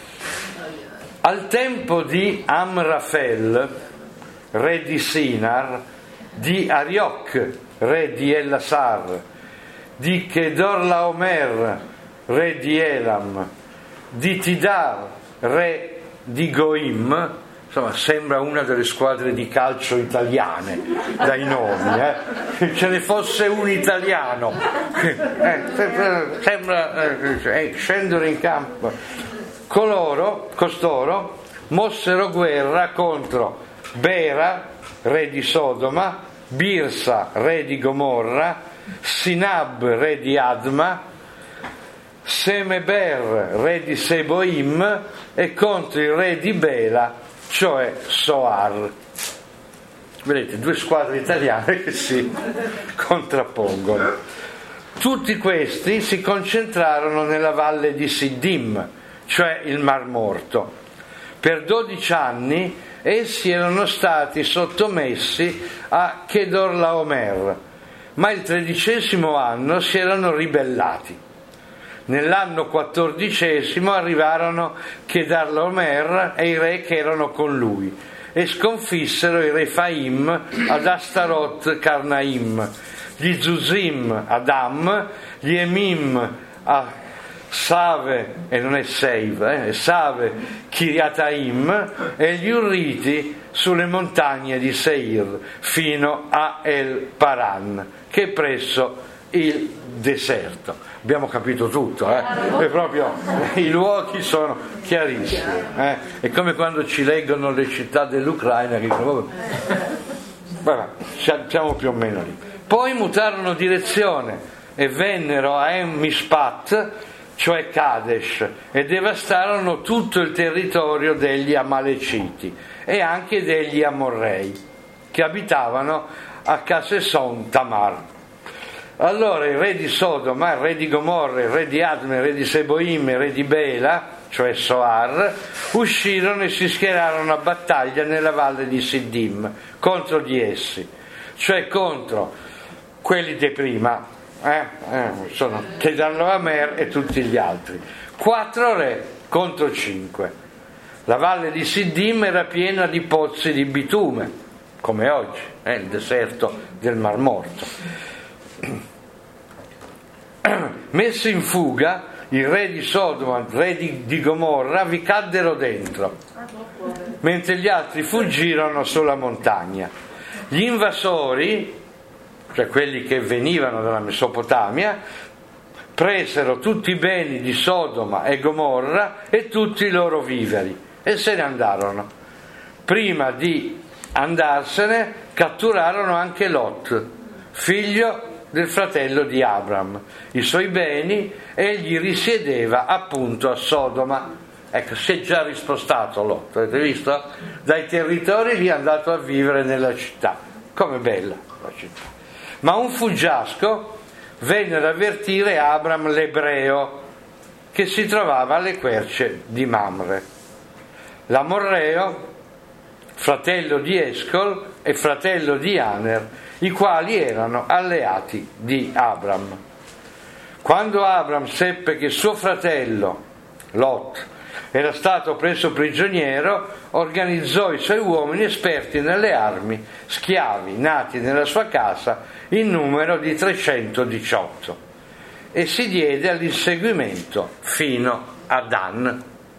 Al tempo di Amrafel, re di Sinar, di Arioch, re di Ellasar, di Kedorlaomer, re di Elam, di Tidar, re di Goim. Insomma, sembra una delle squadre di calcio italiane dai nomi, eh? Ce ne fosse un italiano, eh, sembra eh, scendere in campo. Coloro, costoro mossero guerra contro Bera, re di Sodoma, Birsa, re di Gomorra, Sinab, re di Adma, Semeber, re di Seboim, e contro il re di Bela, cioè Soar. Vedete, due squadre italiane che si contrappongono. Tutti questi si concentrarono nella valle di Siddim, cioè il Mar Morto. Per dodici anni essi erano stati sottomessi a Kedorlaomer, ma il tredicesimo anno si erano ribellati. Nell'anno quattordicesimo arrivarono Kedorlaomer e i re che erano con lui e sconfissero i Refaim ad Astarot Karnaim, gli Zuzim ad Am, gli Emim a Save, e non è Seiv, eh, Save Kiriataim, e gli Urriti sulle montagne di Seir fino a El Paran, che è presso il deserto. Abbiamo capito tutto, eh? È proprio, i luoghi sono chiarissimi, eh? È come quando ci leggono le città dell'Ucraina, che dicono, vabbè, siamo più o meno lì. Poi mutarono direzione e vennero a En-Mishpat, cioè Kadesh, e devastarono tutto il territorio degli Amaleciti e anche degli Amorrei, che abitavano a Caseson Tamar. Allora il re di Sodoma, il re di Gomorra, il re di Adme, il re di Seboim, il re di Bela, cioè Soar, uscirono e si schierarono a battaglia nella valle di Siddim contro di essi, cioè contro quelli di prima, eh? Eh, sono Kedorlaomer e tutti gli altri. Quattro re contro cinque. La valle di Siddim era piena di pozzi di bitume, come oggi, eh? Il deserto del Mar Morto. Messi in fuga, il re di Sodoma, il re di, di Gomorra vi caddero dentro, mentre gli altri fuggirono sulla montagna. Gli invasori, cioè quelli che venivano dalla Mesopotamia, presero tutti i beni di Sodoma e Gomorra e tutti i loro viveri e se ne andarono. prima di andarsene catturarono anche Lot, figlio del fratello di Abram, i suoi beni, e egli risiedeva appunto a Sodoma. Ecco, si è già rispostato Lot, avete visto? Dai territori lì è andato a vivere nella città. Com'è bella la città. Ma un fuggiasco venne ad avvertire Abram l'ebreo, che si trovava alle querce di Mamre. L'amorreo, fratello di Escol e fratello di Aner, i quali erano alleati di Abram. Quando Abram seppe che suo fratello Lot era stato preso prigioniero, organizzò i suoi uomini esperti nelle armi, schiavi nati nella sua casa, in numero di trecentodiciotto, e si diede all'inseguimento fino a Dan.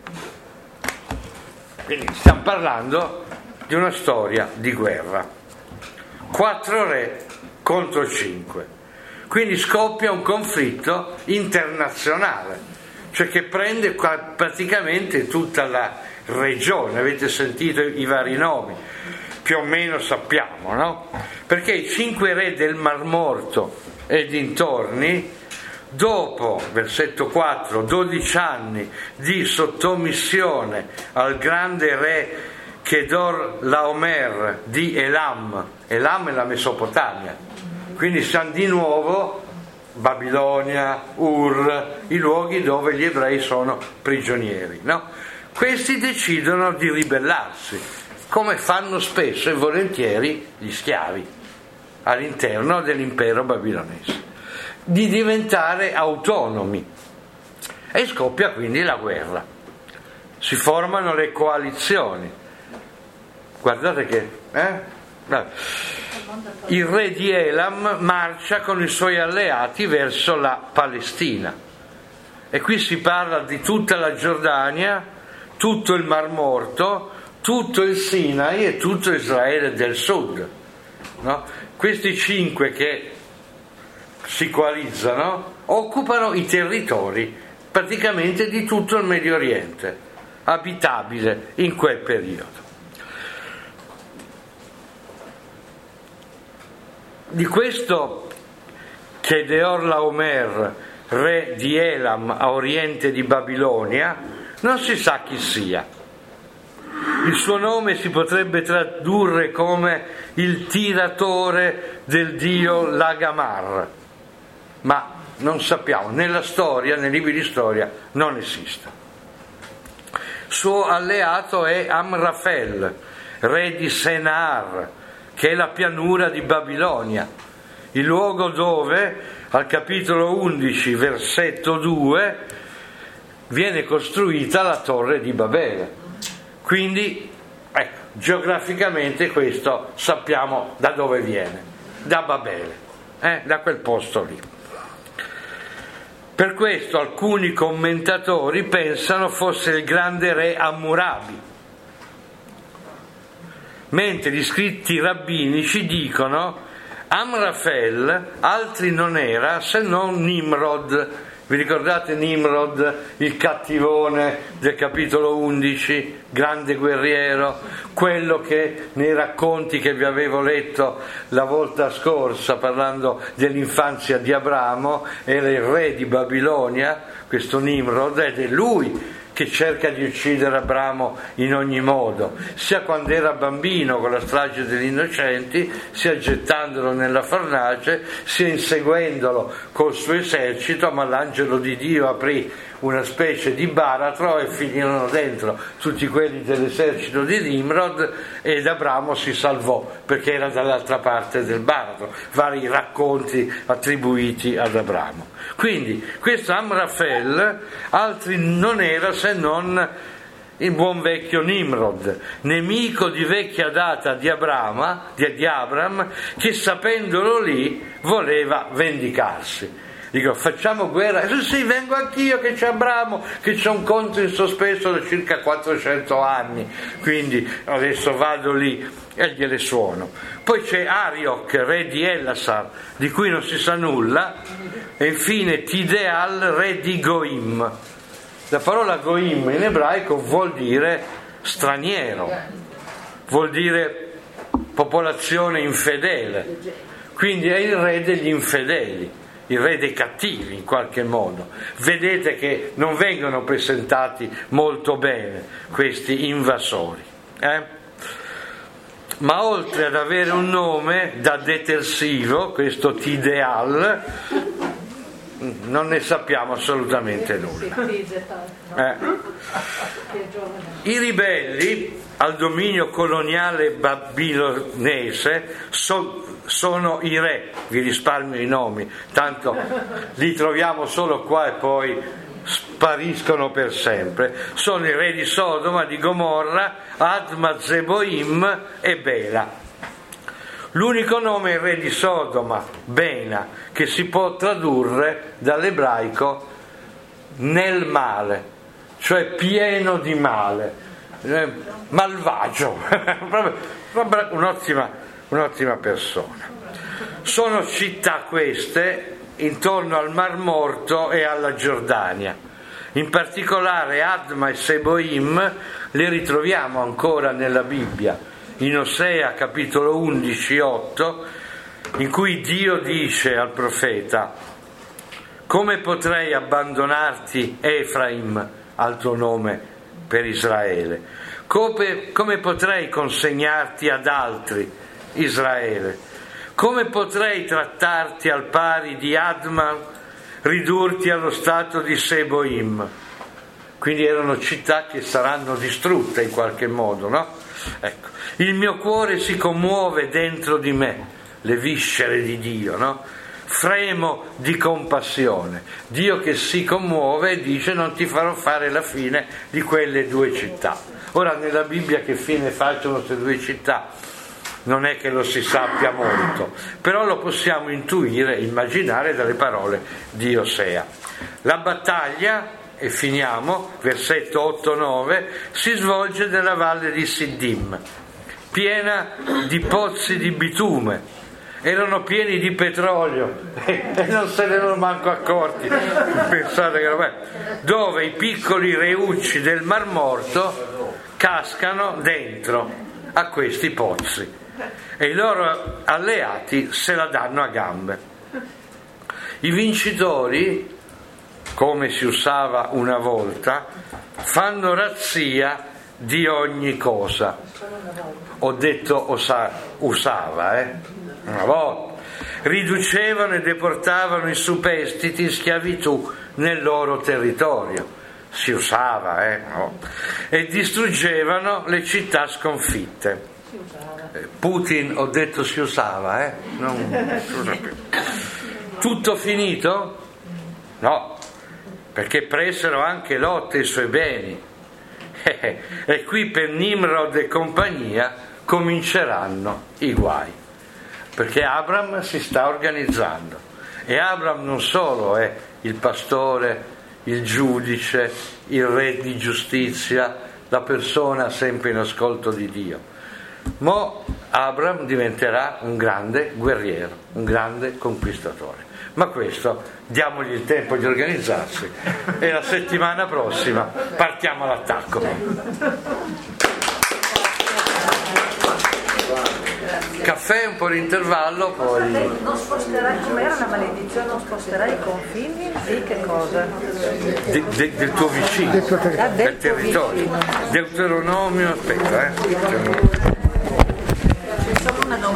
Quindi stiamo parlando di una storia di guerra. Quattro re contro cinque. Quindi scoppia un conflitto internazionale, cioè che prende praticamente tutta la regione. Avete sentito i vari nomi, più o meno sappiamo, no? Perché i cinque re del Mar Morto e dintorni, dopo, versetto quattro, dodici anni di sottomissione al grande re Chedor Laomer di Elam, Elam è la Mesopotamia, quindi siamo di nuovo Babilonia, Ur, i luoghi dove gli ebrei sono prigionieri, no? Questi decidono di ribellarsi, come fanno spesso e volentieri gli schiavi all'interno dell'impero babilonese, di diventare autonomi, e scoppia quindi la guerra. Si formano le coalizioni. Guardate che eh? il re di Elam marcia con i suoi alleati verso la Palestina, e qui si parla di tutta la Giordania, tutto il Mar Morto, tutto il Sinai e tutto Israele del Sud, no? Questi cinque che si coalizzano occupano i territori praticamente di tutto il Medio Oriente abitabile in quel periodo. Di questo Chedor Laomer, re di Elam a oriente di Babilonia, non si sa chi sia. Il suo nome si potrebbe tradurre come il tiratore del dio Lagamar, ma non sappiamo, nella storia, nei libri di storia non esiste. Suo alleato è Amrafel, re di Senar, che è la pianura di Babilonia, il luogo dove, al capitolo undici, versetto due, viene costruita la torre di Babele. Quindi, ecco, geograficamente questo sappiamo da dove viene, da Babele, eh, da quel posto lì. Per questo alcuni commentatori pensano fosse il grande re Hammurabi, mentre gli scritti rabbinici dicono Amrafel altri non era se non Nimrod. Vi ricordate Nimrod, il cattivone del capitolo undici, grande guerriero, quello che nei racconti che vi avevo letto la volta scorsa parlando dell'infanzia di Abramo era il re di Babilonia, questo Nimrod, ed è lui che cerca di uccidere Abramo in ogni modo, sia quando era bambino con la strage degli innocenti, sia gettandolo nella fornace, sia inseguendolo col suo esercito, ma l'angelo di Dio aprì una specie di baratro e finirono dentro tutti quelli dell'esercito di Nimrod, ed Abramo si salvò perché era dall'altra parte del baratro. Vari racconti attribuiti ad Abramo. Quindi questo Amrafel altri non era se non il buon vecchio Nimrod, nemico di vecchia data di Abramo, di, di Abram, che sapendolo lì voleva vendicarsi. Dico, facciamo guerra? Sì, sì, vengo anch'io che c'è Abramo, che c'è un conto in sospeso da circa quattrocento anni, quindi adesso vado lì e gliele suono. Poi c'è Arioch, re di Ellasar, di cui non si sa nulla, e infine Tideal, re di Goim. La parola Goim in ebraico vuol dire straniero, vuol dire popolazione infedele, quindi è il re degli infedeli, il re dei cattivi in qualche modo. Vedete che non vengono presentati molto bene questi invasori, eh? Ma oltre ad avere un nome da detersivo, questo Tideal, non ne sappiamo assolutamente nulla. Eh. I ribelli al dominio coloniale babilonese so, sono i re, vi risparmio i nomi, tanto li troviamo solo qua e poi spariscono per sempre. Sono i re di Sodoma, di Gomorra, Adma, Zeboim e Bela. L'unico nome è il re di Sodoma, Bena, che si può tradurre dall'ebraico nel male, cioè pieno di male, eh, malvagio, proprio un'ottima, un'ottima persona. Sono città queste intorno al Mar Morto e alla Giordania. In particolare Adma e Seboim le ritroviamo ancora nella Bibbia, in Osea capitolo undici, otto, in cui Dio dice al profeta: come potrei abbandonarti, Efraim, altro nome per Israele? Come, come potrei consegnarti ad altri, Israele? Come potrei trattarti al pari di Adma, ridurti allo stato di Seboim? Quindi erano città che saranno distrutte in qualche modo, no? Ecco. Il mio cuore si commuove dentro di me, le viscere di Dio, no? Fremo di compassione. Dio che si commuove e dice: non ti farò fare la fine di quelle due città. Ora, nella Bibbia che fine facciano queste due città? Non è che lo si sappia molto, però lo possiamo intuire, immaginare dalle parole di Osea. La battaglia, e finiamo, versetto otto nove, si svolge nella valle di Siddim, piena di pozzi di bitume, erano pieni di petrolio e non se ne erano manco accorti. Pensate che era... dove i piccoli reucci del Mar Morto cascano dentro a questi pozzi e i loro alleati se la danno a gambe. I vincitori, come si usava una volta, fanno razzia di ogni cosa. Ho detto osa, usava, eh? Una volta. Riducevano e deportavano i superstiti in schiavitù nel loro territorio. Si usava, eh? No. E distruggevano le città sconfitte. Putin, ho detto, si usava, eh? Non si usa più. Tutto finito? No, perché presero anche Lot e i suoi beni. E qui per Nimrod e compagnia cominceranno i guai, perché Abram si sta organizzando, e Abram non solo è il pastore, il giudice, il re di giustizia, la persona sempre in ascolto di Dio. Mo Abram diventerà un grande guerriero, un grande conquistatore. Ma questo diamogli il tempo di organizzarsi e la settimana prossima partiamo all'attacco. Caffè, un po' di intervallo, poi... Non sposterai, come era una maledizione, non sposterai i confini di che cosa? De, de, del tuo vicino, Ah, del del territorio. Deuteronomio, aspetta, eh.